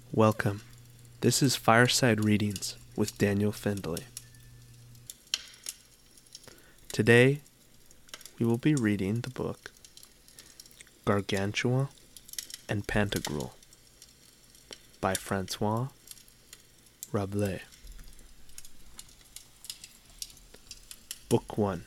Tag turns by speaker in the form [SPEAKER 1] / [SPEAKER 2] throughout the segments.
[SPEAKER 1] Welcome. This is Fireside Readings with Daniel Findlay. Today, we will be reading the book Gargantua and Pantagruel by Francois Rabelais. Book 1.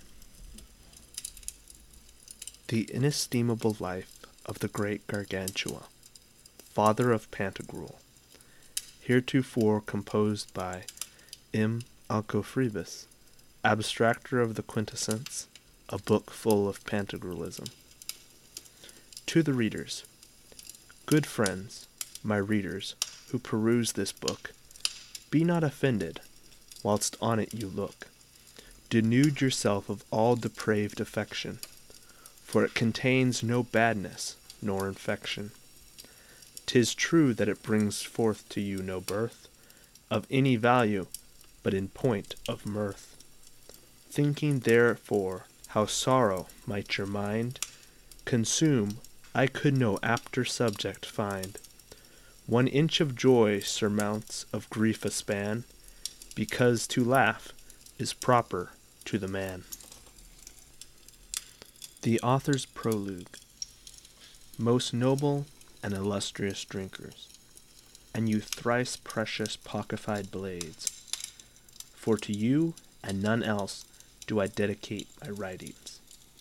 [SPEAKER 1] The inestimable life of the great Gargantua, father of Pantagruel, heretofore composed by M. Alcofribus, abstractor of the Quintessence, a book full of Pantagruelism. To the readers, good friends, my readers, who peruse this book, be not offended, whilst on it you look. Denude yourself of all depraved affection, for it contains no badness nor infection. 'Tis true that it brings forth to you no birth of any value, but in point of mirth. Thinking therefore how sorrow might your mind consume, I could no apter subject find. 1 inch of joy surmounts of grief a span, because to laugh is proper to the man. The author's prologue. Most noble and illustrious drinkers, and you thrice precious pocket blades, for to you and none else do I dedicate my writings.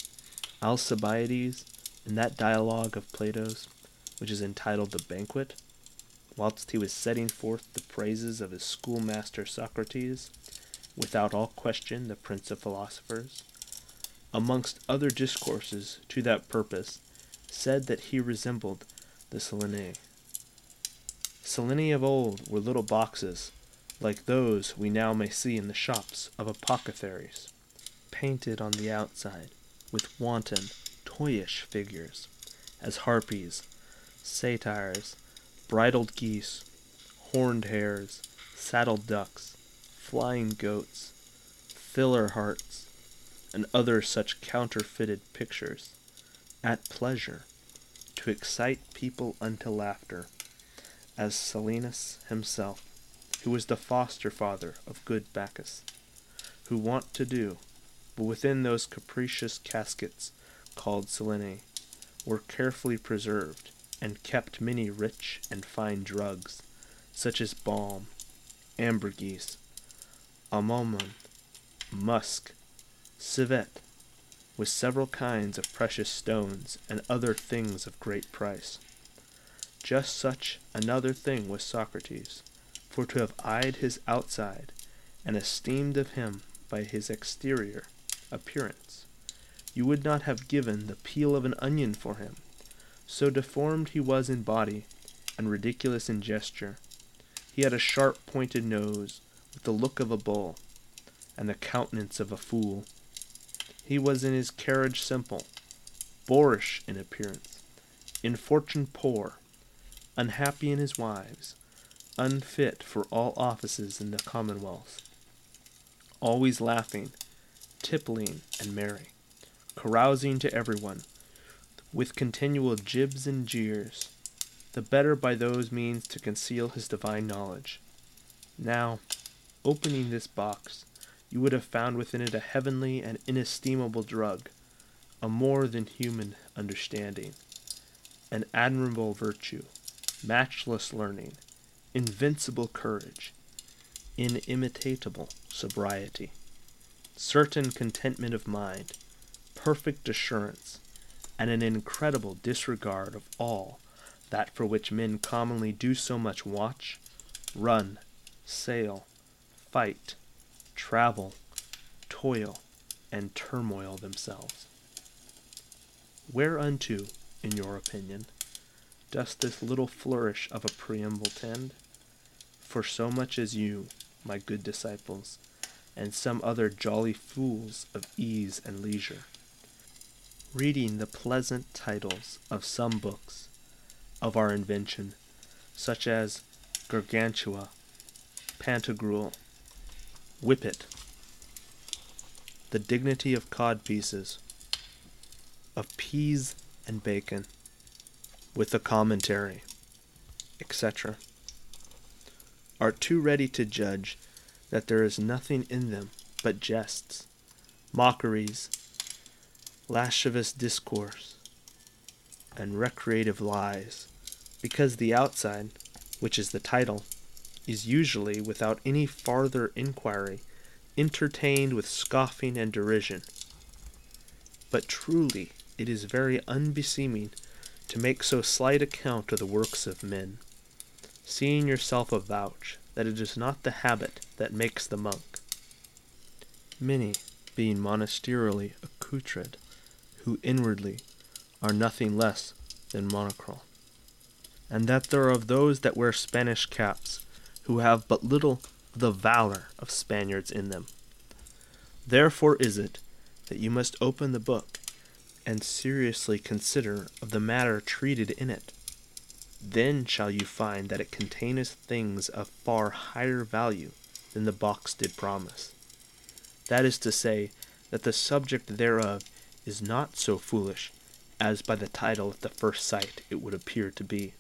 [SPEAKER 1] Alcibiades, in that dialogue of Plato's, which is entitled The Banquet, whilst he was setting forth the praises of his schoolmaster Socrates, without all question the prince of philosophers, amongst other discourses to that purpose, said that he resembled the Sileni. Sileni of old were little boxes, like those we now may see in the shops of apothecaries, painted on the outside with wanton, toyish figures, as harpies, satyrs, bridled geese, horned hares, saddled ducks, flying goats, filler hearts, and other such counterfeited pictures, at pleasure, to excite people unto laughter, as Silenus himself, who was the foster father of good Bacchus, who wont to do, but within those capricious caskets called Sileni were carefully preserved, and kept many rich and fine drugs, such as balm, ambergris, amomum, musk, civet, with several kinds of precious stones and other things of great price. Just such another thing was Socrates, for to have eyed his outside, and esteemed of him by his exterior appearance, you would not have given the peel of an onion for him, so deformed he was in body, and ridiculous in gesture. He had a sharp pointed nose, with the look of a bull, and the countenance of a fool. He was in his carriage simple, boorish in appearance, in fortune poor, unhappy in his wives, unfit for all offices in the commonwealth, always laughing, tippling, and merry, carousing to everyone, with continual jibs and jeers, the better by those means to conceal his divine knowledge. Now, opening this box, you would have found within it a heavenly and inestimable drug, a more than human understanding, an admirable virtue, matchless learning, invincible courage, inimitable sobriety, certain contentment of mind, perfect assurance, and an incredible disregard of all that for which men commonly do so much watch, run, sail, fight, travel, toil, and turmoil themselves. Whereunto, in your opinion, does this little flourish of a preamble tend? For so much as you, my good disciples, and some other jolly fools of ease and leisure, reading the pleasant titles of some books of our invention, such as Gargantua, Pantagruel, Whippet, the dignity of cod pieces, of peas and bacon, with a commentary, etc., are too ready to judge that there is nothing in them but jests, mockeries, lascivious discourse, and recreative lies, because the outside, which is the title, is usually, without any farther inquiry, entertained with scoffing and derision. But truly it is very unbeseeming to make so slight account of the works of men, seeing yourself avouch that it is not the habit that makes the monk. Many being monasterially accoutred, who inwardly are nothing less than monochrol, and that there are of those that wear Spanish caps, who have but little of the valor of Spaniards in them. Therefore is it that you must open the book, and seriously consider of the matter treated in it. Then shall you find that it containeth things of far higher value than the box did promise. That is to say, that the subject thereof is not so foolish as by the title at the first sight it would appear to be.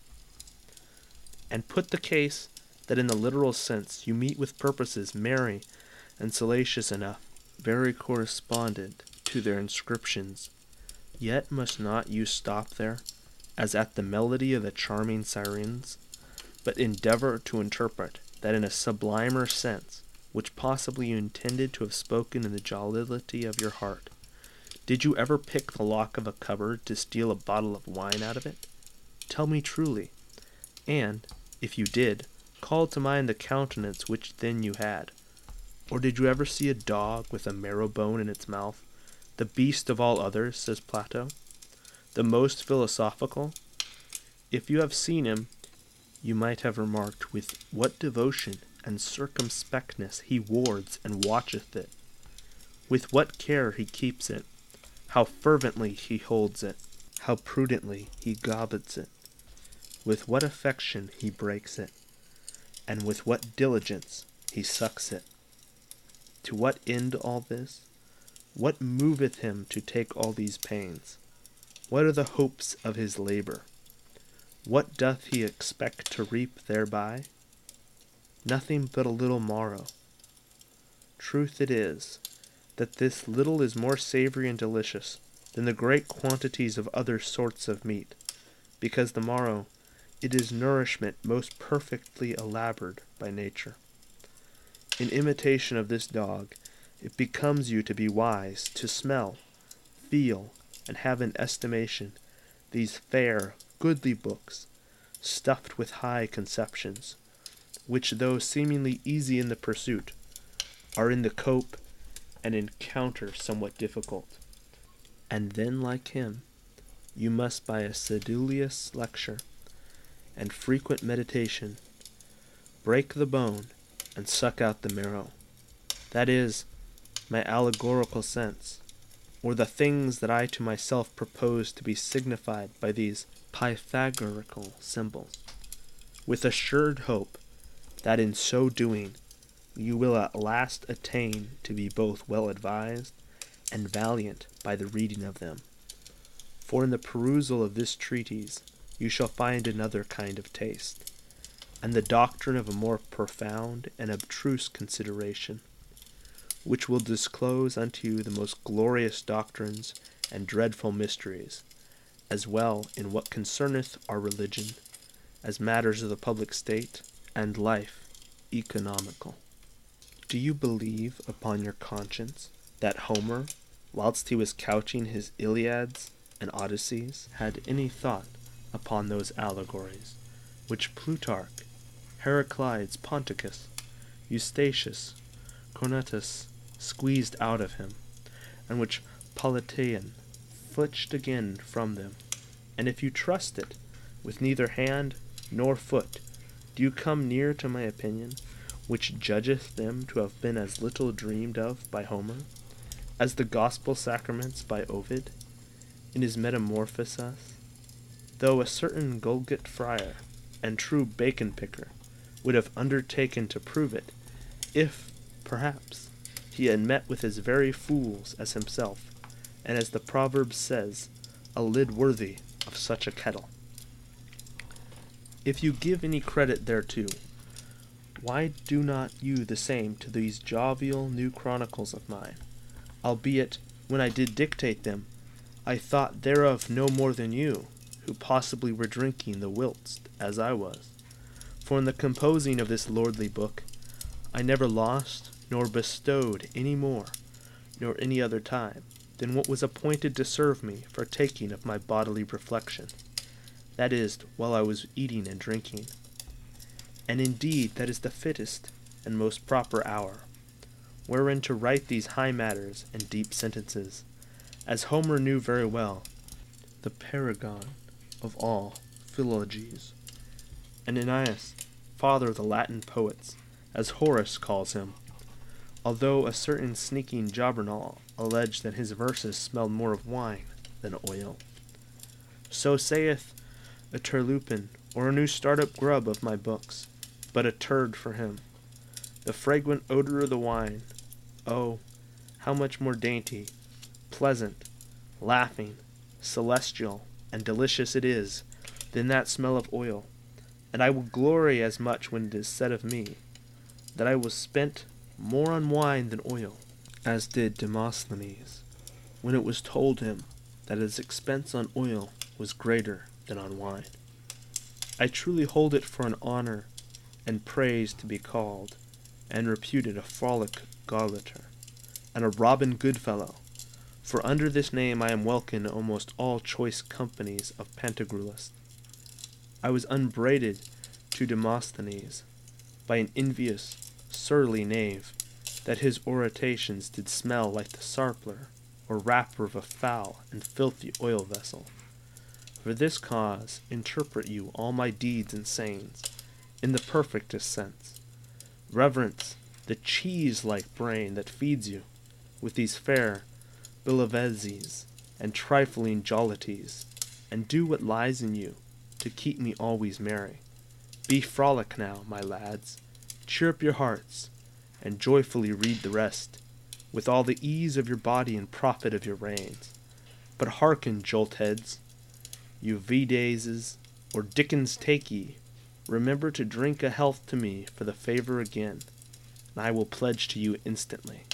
[SPEAKER 1] And put the case that in the literal sense you meet with purposes merry and salacious enough, very correspondent to their inscriptions, yet must not you stop there, as at the melody of the charming sirens, but endeavor to interpret that in a sublimer sense, which possibly you intended to have spoken in the jollity of your heart. Did you ever pick the lock of a cupboard to steal a bottle of wine out of it? Tell me truly, and, if you did, call to mind the countenance which then you had. Or did you ever see a dog with a marrow bone in its mouth, the beast of all others, says Plato, the most philosophical? If you have seen him, you might have remarked with what devotion and circumspectness he wards and watcheth it, with what care he keeps it, how fervently he holds it, how prudently he gobbets it, with what affection he breaks it, and with what diligence he sucks it. To what end all this? What moveth him to take all these pains? What are the hopes of his labor? What doth he expect to reap thereby? Nothing but a little morrow. Truth it is, that this little is more savory and delicious than the great quantities of other sorts of meat, because the morrow, it is nourishment most perfectly elaborated by nature. In imitation of this dog, it becomes you to be wise, to smell, feel, and have in estimation these fair, goodly books, stuffed with high conceptions, which, though seemingly easy in the pursuit, are in the cope and encounter somewhat difficult. And then, like him, you must by a sedulous lecture and frequent meditation break the bone and suck out the marrow. That is, my allegorical sense, or the things that I to myself propose to be signified by these Pythagorical symbols, with assured hope that in so doing you will at last attain to be both well advised and valiant by the reading of them. For in the perusal of this treatise you shall find another kind of taste, and the doctrine of a more profound and abstruse consideration, which will disclose unto you the most glorious doctrines and dreadful mysteries, as well in what concerneth our religion, as matters of the public state, and life economical. Do you believe upon your conscience that Homer, whilst he was couching his Iliads and Odysseys, had any thought upon those allegories, which Plutarch, Heraclides Ponticus, Eustachius, Cornutus squeezed out of him, and which Politian fletched again from them? And if you trust it, with neither hand nor foot, do you come near to my opinion, which judgeth them to have been as little dreamed of by Homer, as the gospel sacraments by Ovid, in his Metamorphoses, though a certain Gulgit friar, and true bacon-picker, would have undertaken to prove it, if, perhaps, he had met with as very fools as himself, and as the proverb says, a lid worthy of such a kettle. If you give any credit thereto, Why do not you the same to these jovial new chronicles of mine? Albeit, when I did dictate them, I thought thereof no more than you, who possibly were drinking the whilst, as I was. For in the composing of this lordly book, I never lost nor bestowed any more, nor any other time, than what was appointed to serve me for taking of my bodily reflection, that is, while I was eating and drinking. And indeed that is the fittest and most proper hour, wherein to write these high matters and deep sentences, as Homer knew very well, the paragon of all philologies, and Ennius, father of the Latin poets, as Horace calls him, although a certain sneaking Jobbernoll alleged that his verses smelled more of wine than oil. So saith a Turlupin, or a new start-up grub of my books, but a turd for him. The fragrant odor of the wine, oh, how much more dainty, pleasant, laughing, celestial, and delicious it is than that smell of oil, and I will glory as much when it is said of me, that I was spent more on wine than oil, as did Demosthenes, when it was told him that his expense on oil was greater than on wine. I truly hold it for an honor and praise to be called, and reputed a frolic garleter, and a Robin Goodfellow, for under this name I am welcome in almost all choice companies of Pantagruelists. I was unbraided to Demosthenes by an envious, surly knave, that his orations did smell like the sarpler or wrapper of a foul and filthy oil vessel. For this cause interpret you all my deeds and sayings in the perfectest sense. Reverence the cheese-like brain that feeds you with these fair biliveses and trifling jollities, and do what lies in you to keep me always merry. Be frolic now, my lads, cheer up your hearts, and joyfully read the rest, with all the ease of your body and profit of your reins. But hearken, jolt-heads, you Vidases, or Dickens take ye, remember to drink a health to me for the favor again, and I will pledge to you instantly.